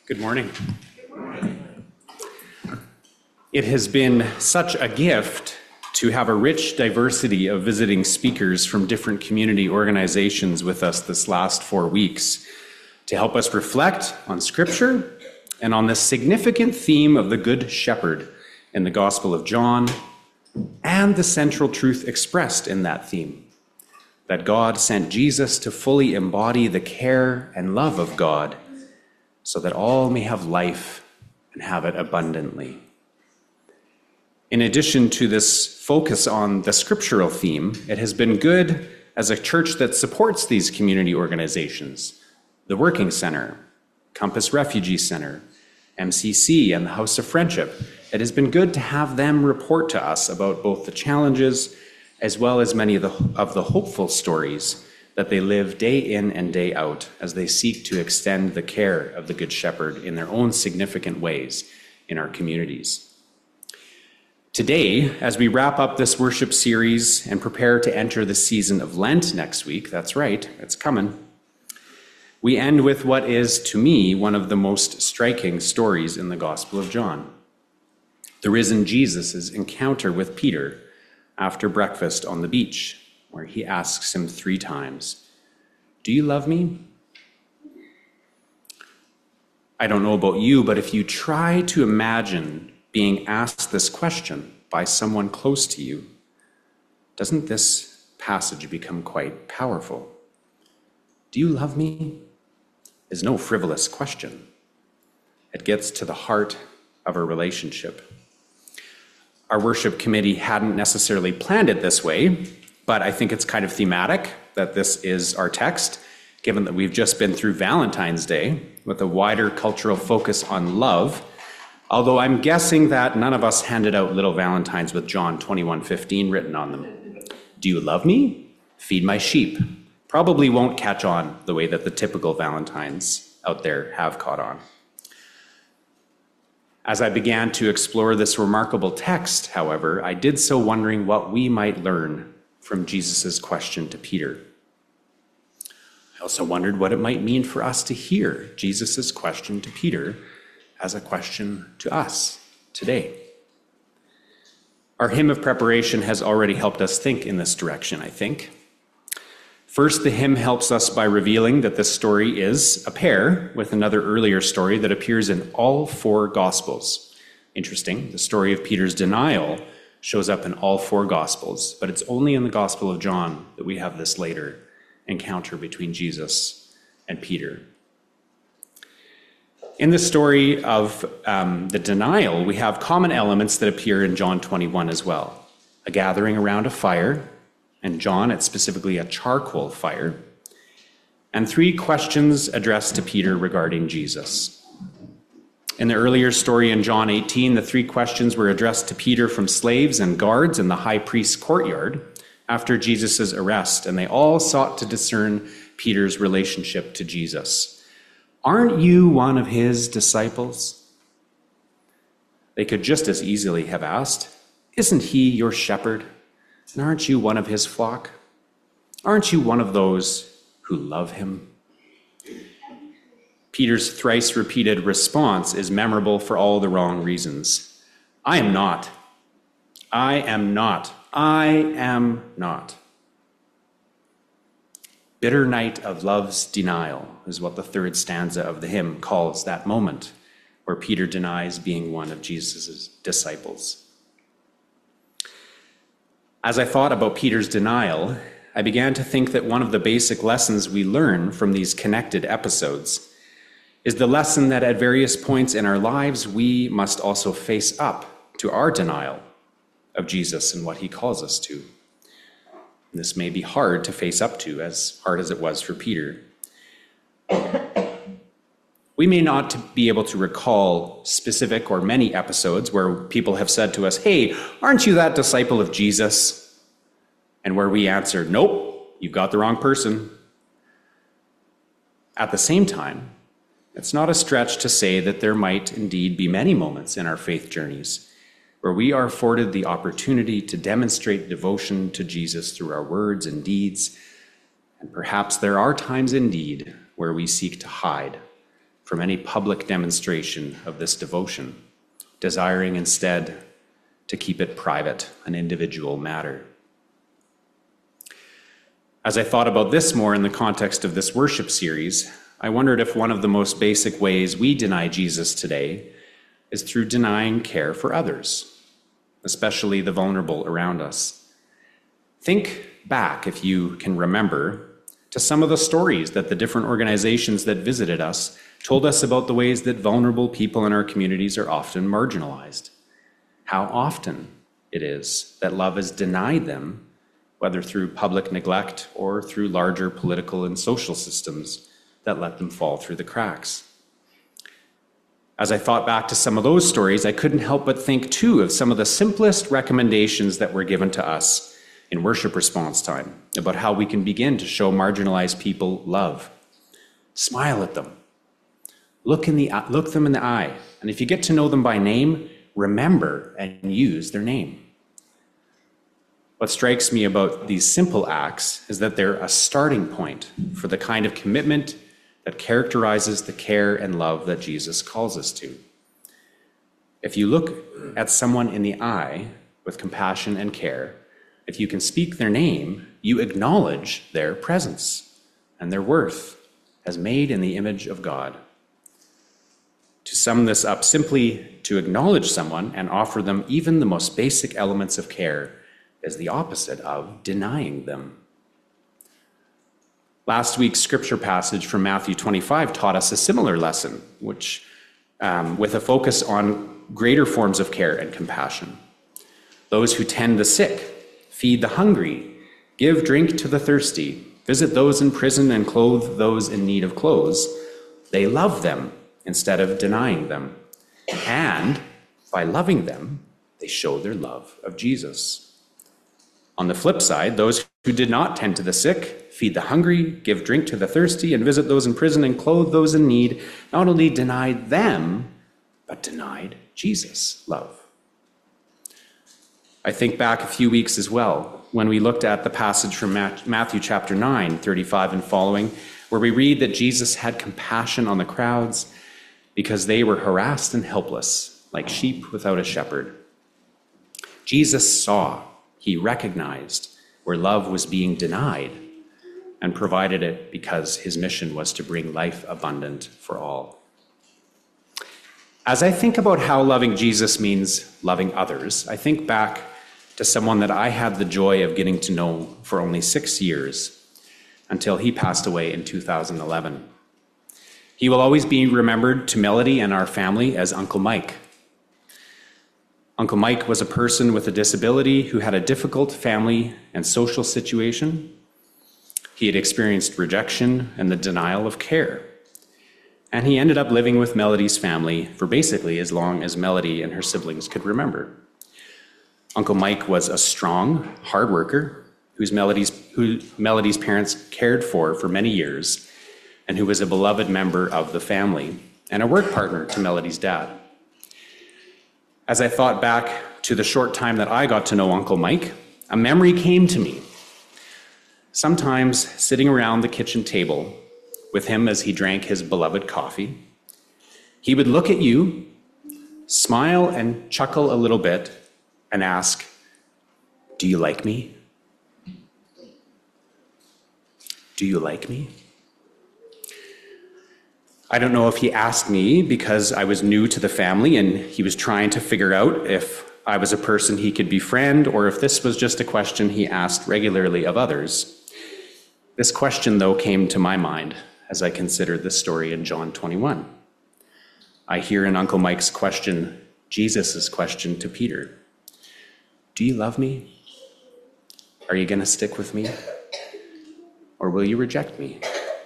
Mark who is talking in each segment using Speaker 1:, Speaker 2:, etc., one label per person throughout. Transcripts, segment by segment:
Speaker 1: Good morning. It has been such a gift to have a rich diversity of visiting speakers from different community organizations with us this last 4 weeks to help us reflect on Scripture and on the significant theme of the Good Shepherd in the Gospel of John and the central truth expressed in that theme, that God sent Jesus to fully embody the care and love of God so that all may have life and have it abundantly. In addition to this focus on the scriptural theme, it has been good as a church that supports these community organizations, the Working Center, Compass Refugee Center, MCC, and the House of Friendship. It has been good to have them report to us about both the challenges as well as many of the hopeful stories that they live day in and day out as they seek to extend the care of the Good Shepherd in their own significant ways in our communities. Today, as we wrap up this worship series and prepare to enter the season of Lent next week, that's right, it's coming, we end with what is, to me, one of the most striking stories in the Gospel of John. The risen Jesus' encounter with Peter after breakfast on the beach, where he asks him 3 times, "Do you love me?" I don't know about you, but if you try to imagine being asked this question by someone close to you, doesn't this passage become quite powerful? Do you love me? Is no frivolous question. It gets to the heart of a relationship. Our worship committee hadn't necessarily planned it this way, but I think it's kind of thematic that this is our text, given that we've just been through Valentine's Day with a wider cultural focus on love. Although I'm guessing that none of us handed out little Valentines with John 21:15 written on them. Do you love me? Feed my sheep. Probably won't catch on the way that the typical Valentines out there have caught on. As I began to explore this remarkable text, however, I did so wondering what we might learn from Jesus' question to Peter. I also wondered what it might mean for us to hear Jesus' question to Peter as a question to us today. Our hymn of preparation has already helped us think in this direction, I think. First, the hymn helps us by revealing that this story is a pair with another earlier story that appears in all 4 Gospels. Interesting, the story of Peter's denial shows up in all 4 Gospels, but it's only in the Gospel of John that we have this later encounter between Jesus and Peter. In the story of the denial, we have common elements that appear in John 21 as well. A gathering around a fire, and John, it's specifically a charcoal fire, and 3 questions addressed to Peter regarding Jesus. In the earlier story in John 18, the 3 questions were addressed to Peter from slaves and guards in the high priest's courtyard after Jesus' arrest, and they all sought to discern Peter's relationship to Jesus. Aren't you one of his disciples? They could just as easily have asked, isn't he your shepherd? And aren't you one of his flock? Aren't you one of those who love him? Peter's thrice repeated response is memorable for all the wrong reasons. I am not. I am not. I am not. Bitter night of love's denial is what the 3rd stanza of the hymn calls that moment where Peter denies being one of Jesus' disciples. As I thought about Peter's denial, I began to think that one of the basic lessons we learn from these connected episodes is the lesson that at various points in our lives, we must also face up to our denial of Jesus and what he calls us to. This may be hard to face up to, as hard as it was for Peter. We may not be able to recall specific or many episodes where people have said to us, hey, aren't you that disciple of Jesus? And where we answered, nope, you've got the wrong person. At the same time, it's not a stretch to say that there might indeed be many moments in our faith journeys where we are afforded the opportunity to demonstrate devotion to Jesus through our words and deeds. And perhaps there are times indeed where we seek to hide from any public demonstration of this devotion, desiring instead to keep it private, an individual matter. As I thought about this more in the context of this worship series, I wondered if one of the most basic ways we deny Jesus today is through denying care for others, especially the vulnerable around us. Think back, if you can remember, to some of the stories that the different organizations that visited us told us about the ways that vulnerable people in our communities are often marginalized. How often it is that love is denied them, whether through public neglect or through larger political and social systems that let them fall through the cracks. As I thought back to some of those stories, I couldn't help but think too of some of the simplest recommendations that were given to us in worship response time about how we can begin to show marginalized people love. Smile at them. Look them in the eye. And if you get to know them by name, remember and use their name. What strikes me about these simple acts is that they're a starting point for the kind of commitment that characterizes the care and love that Jesus calls us to. If you look at someone in the eye with compassion and care, if you can speak their name, you acknowledge their presence and their worth as made in the image of God. To sum this up, simply to acknowledge someone and offer them even the most basic elements of care is the opposite of denying them. Last week's scripture passage from Matthew 25 taught us a similar lesson, which with a focus on greater forms of care and compassion. Those who tend the sick, feed the hungry, give drink to the thirsty, visit those in prison and clothe those in need of clothes. They love them instead of denying them. And by loving them, they show their love of Jesus. On the flip side, those who did not tend to the sick, feed the hungry, give drink to the thirsty, and visit those in prison and clothe those in need, not only denied them, but denied Jesus' love. I think back a few weeks as well, when we looked at the passage from Matthew chapter 9, 35 and following, where we read that Jesus had compassion on the crowds because they were harassed and helpless, like sheep without a shepherd. Jesus saw, he recognized where love was being denied and provided it because his mission was to bring life abundant for all. As I think about how loving Jesus means loving others, I think back to someone that I had the joy of getting to know for only 6 years until he passed away in 2011. He will always be remembered to Melody and our family as Uncle Mike. Uncle Mike was a person with a disability who had a difficult family and social situation. He had experienced rejection and the denial of care. And he ended up living with Melody's family for basically as long as Melody and her siblings could remember. Uncle Mike was a strong, hard worker who Melody's parents cared for many years, and who was a beloved member of the family and a work partner to Melody's dad. As I thought back to the short time that I got to know Uncle Mike, a memory came to me. Sometimes sitting around the kitchen table with him as he drank his beloved coffee, he would look at you, smile and chuckle a little bit, and ask, "Do you like me? Do you like me?" I don't know if he asked me because I was new to the family and he was trying to figure out if I was a person he could befriend or if this was just a question he asked regularly of others. This question, though, came to my mind as I considered this story in John 21. I hear in Uncle Mike's question, Jesus' question to Peter. Do you love me? Are you going to stick with me? Or will you reject me?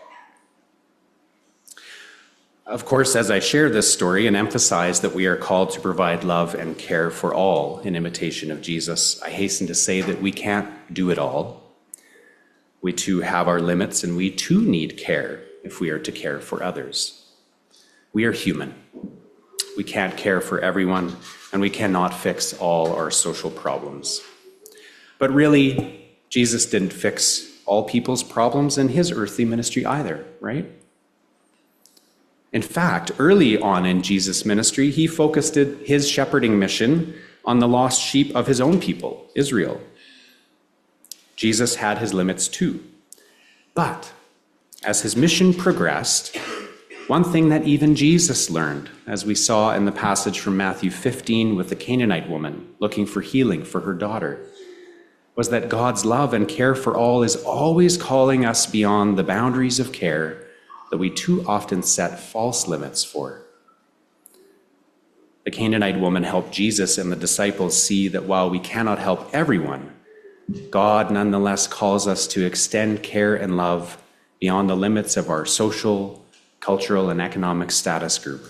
Speaker 1: Of course, as I share this story and emphasize that we are called to provide love and care for all in imitation of Jesus, I hasten to say that we can't do it all. We too have our limits, and we too need care if we are to care for others. We are human. We can't care for everyone, and we cannot fix all our social problems. But really, Jesus didn't fix all people's problems in his earthly ministry either, right? In fact, early on in Jesus' ministry, he focused his shepherding mission on the lost sheep of his own people, Israel. Jesus had his limits too. But as his mission progressed, one thing that even Jesus learned, as we saw in the passage from Matthew 15 with the Canaanite woman looking for healing for her daughter, was that God's love and care for all is always calling us beyond the boundaries of care that we too often set false limits for. The Canaanite woman helped Jesus and the disciples see that while we cannot help everyone, God nonetheless calls us to extend care and love beyond the limits of our social, cultural, and economic status group.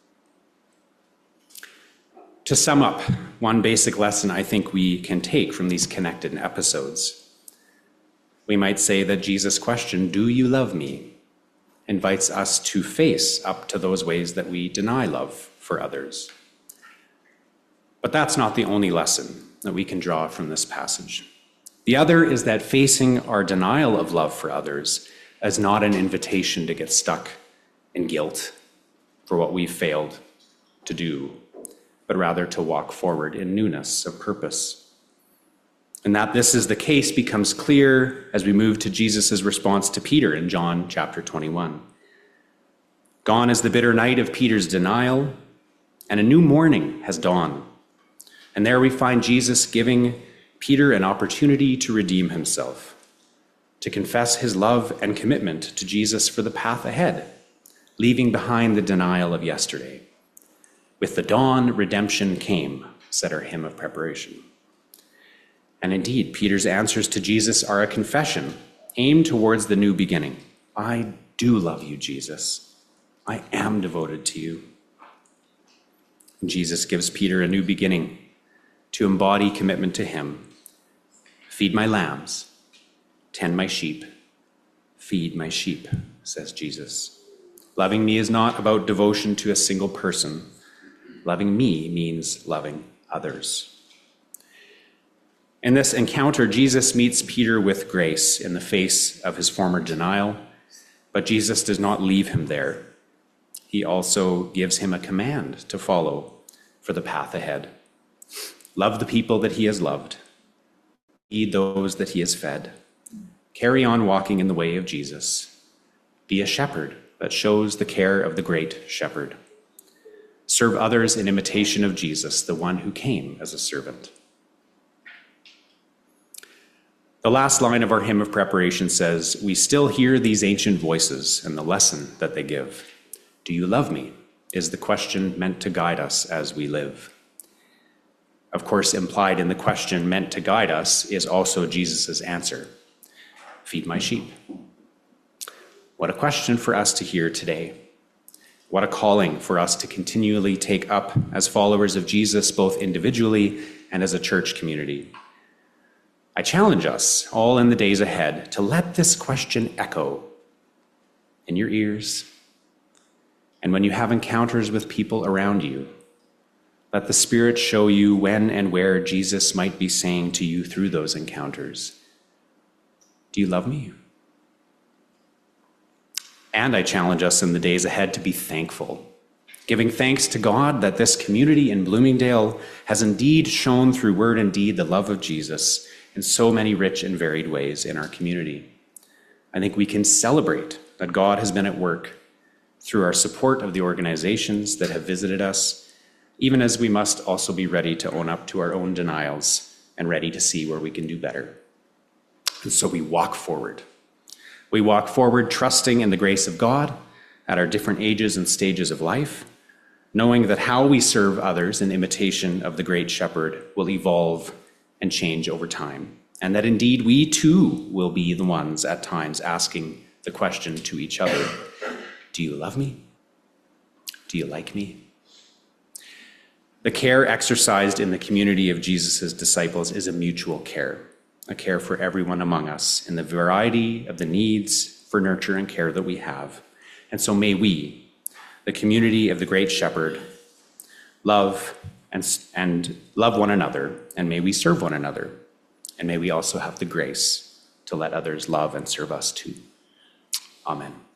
Speaker 1: To sum up, one basic lesson I think we can take from these connected episodes. We might say that Jesus' question, "Do you love me?" invites us to face up to those ways that we deny love for others. But that's not the only lesson that we can draw from this passage. The other is that facing our denial of love for others is not an invitation to get stuck in guilt for what we failed to do, but rather to walk forward in newness of purpose. And that this is the case becomes clear as we move to Jesus' response to Peter in John chapter 21. Gone is the bitter night of Peter's denial, and a new morning has dawned. And there we find Jesus giving Peter an opportunity to redeem himself, to confess his love and commitment to Jesus for the path ahead, leaving behind the denial of yesterday. With the dawn, redemption came, said our hymn of preparation. And indeed, Peter's answers to Jesus are a confession aimed towards the new beginning. I do love you, Jesus. I am devoted to you. And Jesus gives Peter a new beginning to embody commitment to him. Feed my lambs, tend my sheep, feed my sheep, says Jesus. Loving me is not about devotion to a single person. Loving me means loving others. In this encounter, Jesus meets Peter with grace in the face of his former denial, but Jesus does not leave him there. He also gives him a command to follow for the path ahead. Love the people that he has loved. Feed those that he has fed. Carry on walking in the way of Jesus. Be a shepherd that shows the care of the great shepherd. Serve others in imitation of Jesus, the one who came as a servant. The last line of our hymn of preparation says, "We still hear these ancient voices and the lesson that they give. Do you love me?" is the question meant to guide us as we live. Of course, implied in the question meant to guide us is also Jesus' answer. Feed my sheep. What a question for us to hear today. What a calling for us to continually take up as followers of Jesus, both individually and as a church community. I challenge us all in the days ahead to let this question echo in your ears. And when you have encounters with people around you, let the Spirit show you when and where Jesus might be saying to you through those encounters, "Do you love me?" And I challenge us in the days ahead to be thankful, giving thanks to God that this community in Bloomingdale has indeed shown through word and deed the love of Jesus in so many rich and varied ways in our community. I think we can celebrate that God has been at work through our support of the organizations that have visited us, even as we must also be ready to own up to our own denials and ready to see where we can do better. And so we walk forward. We walk forward trusting in the grace of God at our different ages and stages of life, knowing that how we serve others in imitation of the great shepherd will evolve and change over time, and that indeed we too will be the ones at times asking the question to each other, do you love me? Do you like me? The care exercised in the community of Jesus' disciples is a mutual care, a care for everyone among us in the variety of the needs for nurture and care that we have. And so may we, the community of the great shepherd, love and love one another, and may we serve one another, and may we also have the grace to let others love and serve us too. Amen.